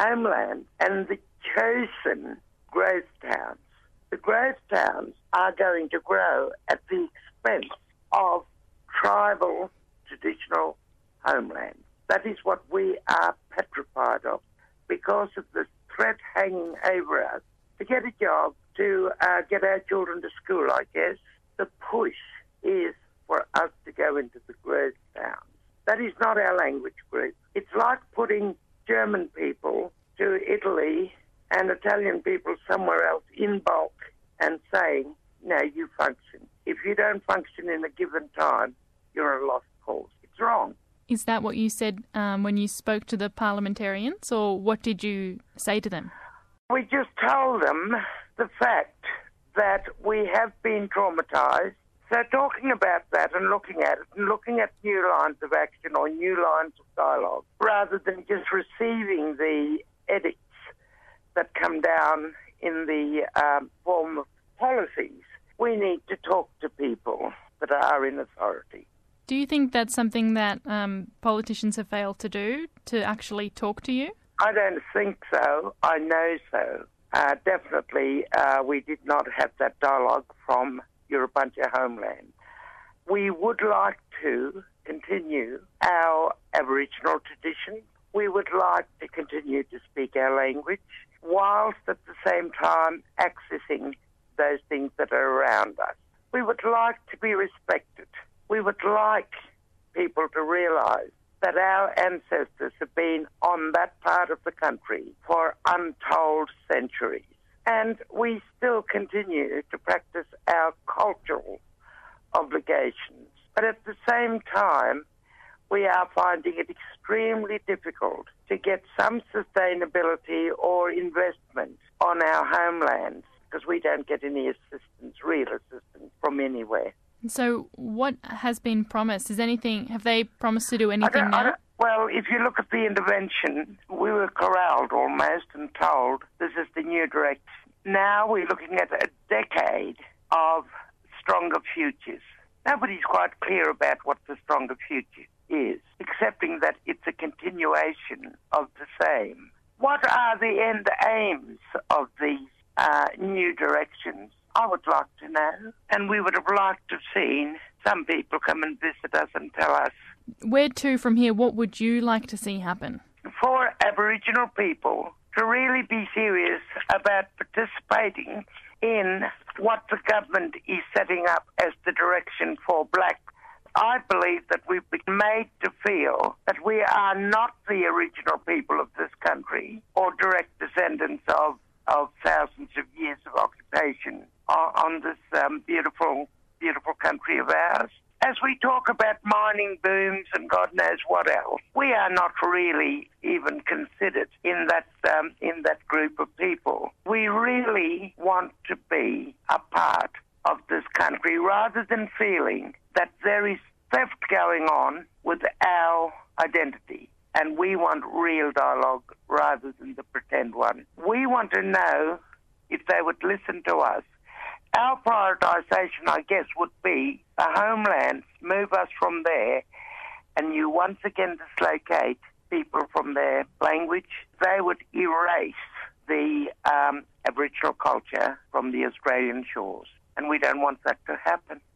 homeland and the chosen growth towns. The growth towns are going to grow at the expense of tribal traditional homeland. That is what we are petrified of because of the threat hanging over us to get a job, to get our children to school, I guess. The push is for us to go into the growth towns. That is not our language group. It's like putting German people to Italy and Italian people somewhere else in bulk and saying, no, you function. If you don't function in a given time, you're a lost cause. It's wrong. Is that what you said when you spoke to the parliamentarians, or what did you say to them? We just told them the fact that we have been traumatised. So talking about that and looking at it and looking at new lines of action or new lines of dialogue, rather than just receiving the edicts that come down in the form of policies, we need to talk to people that are in authority. Do you think that's something that politicians have failed to do, to actually talk to you? I don't think so. I know so. Definitely, we did not have that dialogue from Yirrabunja homeland. We would like to continue our Aboriginal tradition. We would like to continue to speak our language, whilst at the same time accessing those things that are around us. We would like to be respected. We would like people to realise that our ancestors have been on that part of the country for untold centuries. And we still continue to practice our cultural obligations. But at the same time, we are finding it extremely difficult to get some sustainability or investment on our homelands because we don't get any assistance, real assistance, from anywhere. So what has been promised? Have they promised to do anything now? Well, if you look at the intervention, we were corralled almost and told this is the new direction. Now we're looking at a decade of stronger futures. Nobody's quite clear about what the stronger future is, accepting that it's a continuation of the same. What are the end aims of these new directions? I would like to know, and we would have liked to have seen some people come and visit us and tell us. Where to from here? What would you like to see happen? For Aboriginal people to really be serious about participating in what the government is setting up as the direction for black. I believe that we've been made to feel that we are not the original people of this country or direct descendants of thousands of years of occupation on this beautiful, beautiful country of ours. As we talk about mining booms and God knows what else, we are not really even considered in that group of people. We really want to be a part of this country rather than feeling that there is theft going on with our identity. And we want real dialogue rather than the pretend one. We want to know if they would listen to us. Our prioritisation, I guess, would be the homelands, move us from there, and you once again dislocate people from their language. They would erase the Aboriginal culture from the Australian shores, and we don't want that to happen.